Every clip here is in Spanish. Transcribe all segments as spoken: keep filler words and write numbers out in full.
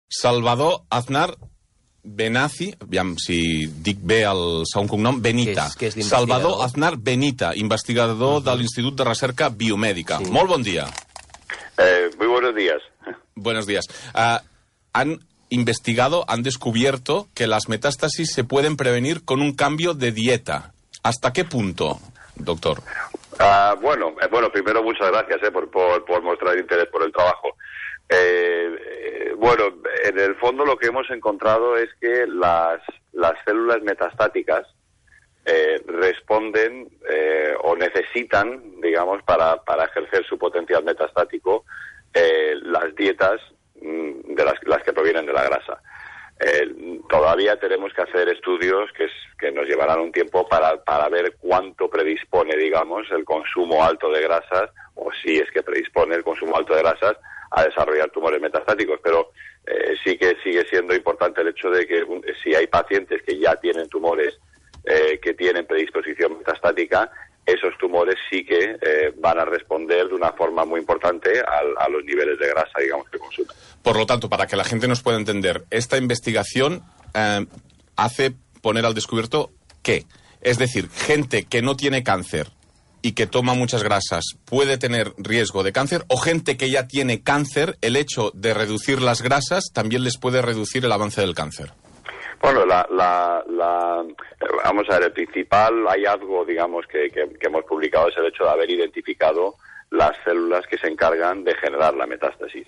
Salvador Aznar Benazi, aviam si dic bé el segon cognom, Benita. Que és, que és Salvador Aznar Benita, investigador uh-huh. de l'Institut de Recerca Biomèdica. Sí. Molt bon dia. Eh, muy buenos días. Buenos días. Uh, han investigado, han descubierto que las metástasis se pueden prevenir con un cambio de dieta. ¿Hasta qué punto, doctor? Uh, bueno, eh, bueno, primero muchas gracias eh, por, por, por mostrar interés por el trabajo. Eh, eh, bueno, en el fondo lo que hemos encontrado es que las, las células metastáticas eh, responden eh, o necesitan, digamos, para, para ejercer su potencial metastático, eh, las dietas mm, de las, las que provienen de la grasa. Eh, todavía tenemos que hacer estudios que, es, que nos llevarán un tiempo para, para ver cuánto predispone, digamos, el consumo alto de grasas, o si es que predispone el consumo alto de grasas a desarrollar tumores metastáticos, pero eh, sí que sigue siendo importante el hecho de que un, si hay pacientes que ya tienen tumores eh, que tienen predisposición metastática, esos tumores sí que eh, van a responder de una forma muy importante a, a los niveles de grasa, digamos, que consumen. Por lo tanto, para que la gente nos pueda entender, esta investigación eh, hace poner al descubierto ¿qué? Es decir, gente que no tiene cáncer y que toma muchas grasas puede tener riesgo de cáncer, o gente que ya tiene cáncer, el hecho de reducir las grasas también les puede reducir el avance del cáncer. Bueno, la, la, la, vamos a ver, el principal hallazgo, digamos, que, que, que hemos publicado es el hecho de haber identificado las células que se encargan de generar la metástasis.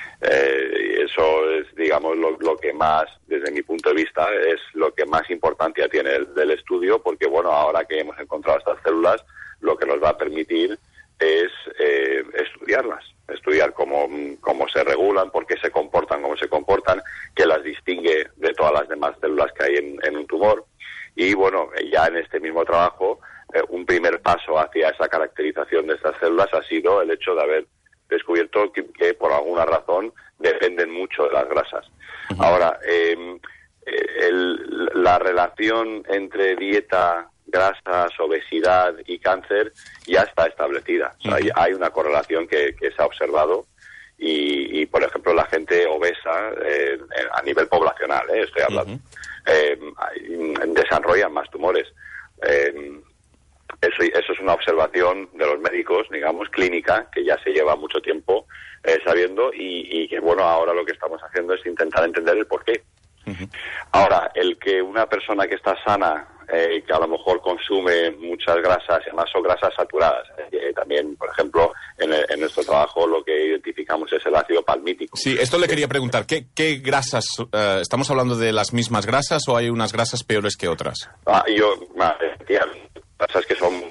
Eh, eso es, digamos, lo, lo que más, desde mi punto de vista, es lo que más importancia tiene el, del estudio, porque, bueno, ahora que hemos encontrado estas células, lo que nos va a permitir es eh, estudiarlas, estudiar cómo, cómo se regulan, por qué se comportan, cómo se comportan, qué las distingue de todas las demás células que hay en, en un tumor. Y bueno, ya en este mismo trabajo, eh, un primer paso hacia esa caracterización de estas células ha sido el hecho de haber descubierto que, que por alguna razón dependen mucho de las grasas. Uh-huh. Ahora, eh, el, la relación entre dieta, grasas, obesidad y cáncer ya está establecida. O sea, uh-huh. hay una correlación que, que se ha observado y, y, por ejemplo, la gente obesa eh, a nivel poblacional, eh, estoy hablando, uh-huh. eh, desarrollan más tumores. Eh, eso, eso es una observación de los médicos, digamos, clínica, que ya se lleva mucho tiempo eh, sabiendo y, y que, bueno, ahora lo que estamos haciendo es intentar entender el porqué. Uh-huh. Ahora, el que una persona que está sana, eh, que a lo mejor consume muchas grasas, y además son grasas saturadas, eh, también, por ejemplo, en, el, en nuestro trabajo lo que identificamos es el ácido palmítico. Sí, esto le quería preguntar, ¿qué, qué grasas, eh, estamos hablando de las mismas grasas o hay unas grasas peores que otras? Ah, yo, tía, grasas que son,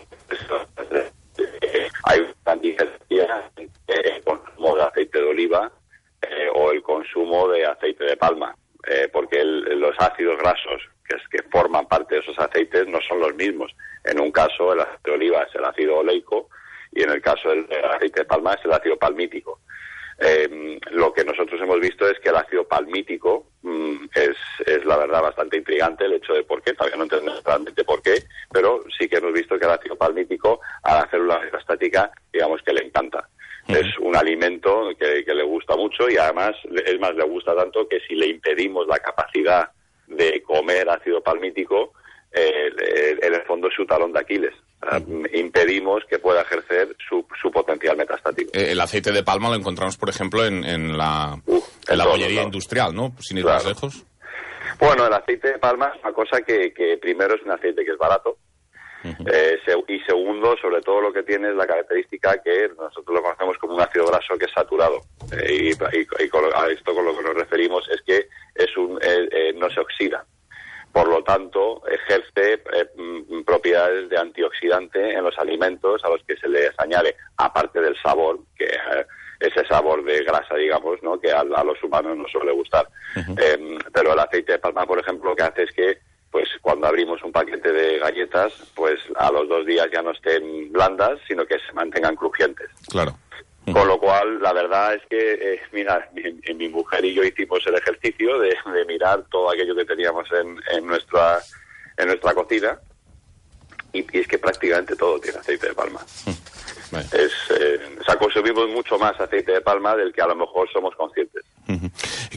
eh, hay una diferencia entre el consumo de aceite de oliva eh, o el consumo de aceite de palma. Eh, porque el, los ácidos grasos que, es, que forman parte de esos aceites no son los mismos. En un caso el aceite de oliva es el ácido oleico y en el caso del, del aceite de palma es el ácido palmítico. Eh, lo que nosotros hemos visto es que el ácido palmítico mm, es, es la verdad bastante intrigante el hecho de por qué, todavía no entendemos realmente por qué, pero sí que hemos visto que el ácido palmítico a la célula metastática, digamos que le encanta. Es un alimento que, que le gusta mucho y además, es más, le gusta tanto que si le impedimos la capacidad de comer ácido palmítico, eh, en el fondo es su talón de Aquiles. Uh-huh. Impedimos que pueda ejercer su, su potencial metastático. Eh, el aceite de palma lo encontramos, por ejemplo, en, en la, uh, en la bollería no. industrial, ¿no? Sin ir más lejos. Bueno, el aceite de palma es una cosa que, que primero es un aceite que es barato. Uh-huh. Eh, y segundo, sobre todo lo que tiene es la característica que nosotros lo conocemos como un ácido graso que es saturado. Eh, y, y, y con, a esto con lo que nos referimos es que es un eh, eh, no se oxida. Por lo tanto, ejerce eh, m, propiedades de antioxidante en los alimentos a los que se les añade, aparte del sabor, que eh, ese sabor de grasa, digamos, ¿no? Que a, a los humanos nos suele gustar. Uh-huh. Eh, pero el aceite de palma, por ejemplo, lo que hace es que pues cuando abrimos un paquete de galletas, pues a los dos días ya no estén blandas, sino que se mantengan crujientes. Claro. Con lo cual, la verdad es que, eh, mira, mi, mi mujer y yo hicimos el ejercicio de, de mirar todo aquello que teníamos en, en nuestra en nuestra cocina y, y es que prácticamente todo tiene aceite de palma. Vale. Es, eh, o sea, consumimos mucho más aceite de palma del que a lo mejor somos conscientes. Uh-huh.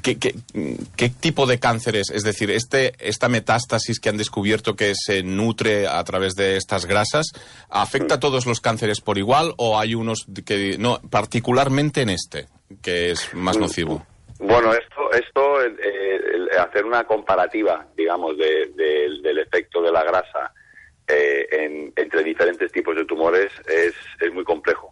¿qué, qué, qué tipo de cáncer es? Es decir, este, esta metástasis que han descubierto que se nutre a través de estas grasas, ¿afecta a todos los cánceres por igual o hay unos que no, particularmente en este, que es más nocivo? Bueno, esto, esto eh, eh, hacer una comparativa, digamos, de, de, del efecto de la grasa eh, en, entre diferentes tipos de tumores es, es muy complejo.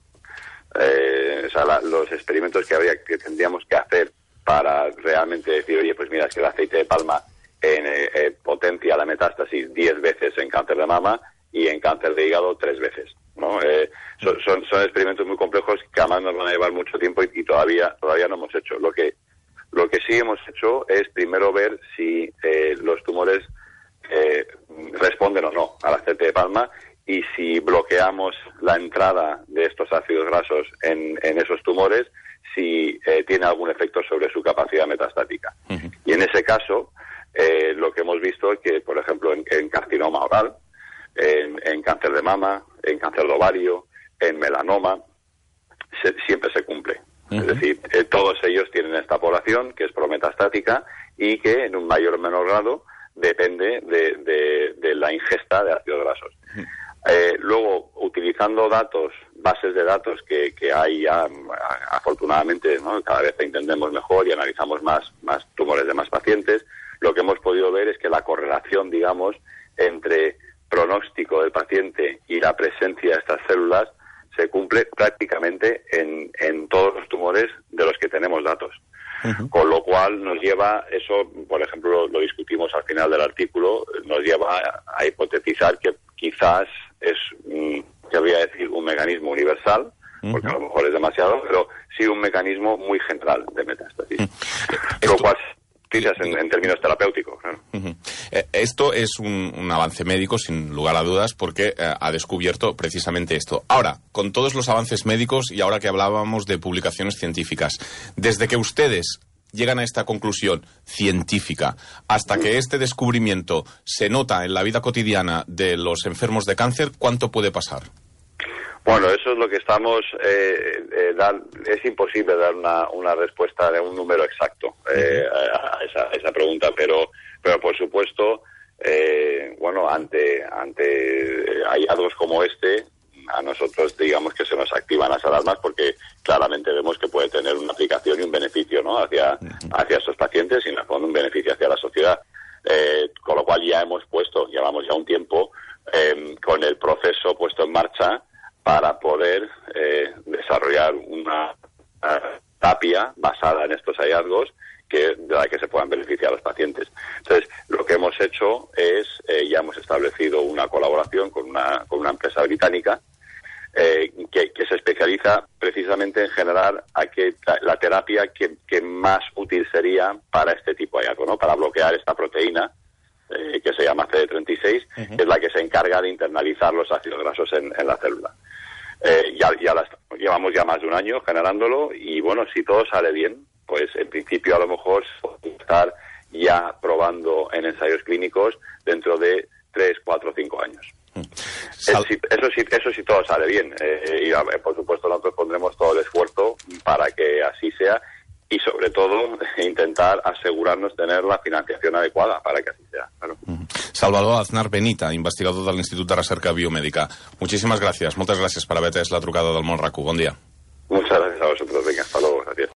Eh, o sea, la, los experimentos que habría que tendríamos que hacer para realmente decir, oye, pues mira, es que el aceite de palma en, eh, eh, potencia la metástasis diez veces en cáncer de mama y en cáncer de hígado tres veces, ¿no? Eh, son, son, son experimentos muy complejos que además nos van a llevar mucho tiempo y, y todavía todavía no hemos hecho. Lo que lo que sí hemos hecho es primero ver si eh, los tumores eh, responden o no al aceite de palma y si bloqueamos la entrada de estos ácidos grasos en, en esos tumores, si eh, tiene algún efecto sobre su capacidad metastática. Uh-huh. Y en ese caso, eh, lo que hemos visto es que, por ejemplo, en, en carcinoma oral, en, en cáncer de mama, en cáncer de ovario, en melanoma, se, siempre se cumple. Uh-huh. Es decir, eh, todos ellos tienen esta población que es prometastática y que en un mayor o menor grado depende de, de, de la ingesta de ácidos grasos. Uh-huh. Eh, luego, utilizando datos, bases de datos que, que hay ya, afortunadamente, ¿no? Cada vez entendemos mejor y analizamos más, más tumores de más pacientes, lo que hemos podido ver es que la correlación, digamos, entre pronóstico del paciente y la presencia de estas células se cumple prácticamente en, en todos los tumores de los que tenemos datos. Uh-huh. Con lo cual nos lleva, eso, por ejemplo, lo, lo discutimos al final del artículo, nos lleva a, a hipotetizar que quizás es, mm, que voy a decir, un mecanismo universal, uh-huh. porque a lo mejor es demasiado, pero sí un mecanismo muy general de metástasis. Uh-huh. Lo cual En, en términos terapéuticos. ¿No? Uh-huh. Eh, esto es un, un avance médico, sin lugar a dudas, porque eh, ha descubierto precisamente esto. Ahora, con todos los avances médicos y ahora que hablábamos de publicaciones científicas, desde que ustedes llegan a esta conclusión científica hasta que este descubrimiento se nota en la vida cotidiana de los enfermos de cáncer, ¿cuánto puede pasar? Bueno, eso es lo que estamos... Eh, eh, dar, es imposible dar una, una respuesta de un número exacto eh, a, esa, a esa pregunta, pero pero por supuesto, eh, bueno, ante ante hallazgos como este, a nosotros digamos que se nos activan las alarmas porque claramente vemos que puede tener una aplicación y un beneficio, ¿no? hacia, hacia estos pacientes y en el fondo un beneficio hacia la sociedad. Eh, con lo cual ya hemos puesto, llevamos ya un tiempo eh, con el proceso puesto en marcha para poder eh, desarrollar una, una terapia basada en estos hallazgos que, de la que se puedan beneficiar los pacientes. Entonces, lo que hemos hecho es, eh, ya hemos establecido una colaboración con una, con una empresa británica eh, que, que se especializa precisamente en generar a que, la terapia que, que más útil sería para este tipo de hallazgo, ¿no? Para bloquear esta proteína eh, que se llama C D treinta y seis, uh-huh. que es la que se encarga de internalizar los ácidos grasos en, en la célula. Eh, ya ya las, llevamos ya más de un año generándolo y bueno, si todo sale bien, pues en principio a lo mejor podemos estar ya probando en ensayos clínicos dentro de tres, cuatro, cinco años. Sal- eso, eso sí, eso sí todo sale bien eh, y por supuesto nosotros pondremos todo el esfuerzo para que así sea y sobre todo intentar asegurarnos tener la financiación adecuada para que así sea. Claro. Salvador Aznar Benita, investigador de l'Institut de Recerca Biomèdica. Muchísimas gracias, moltes gràcies per haver atès la trucada del Món RAC u. Bon dia. Muchas gracias a vosotros. Venga, hasta luego.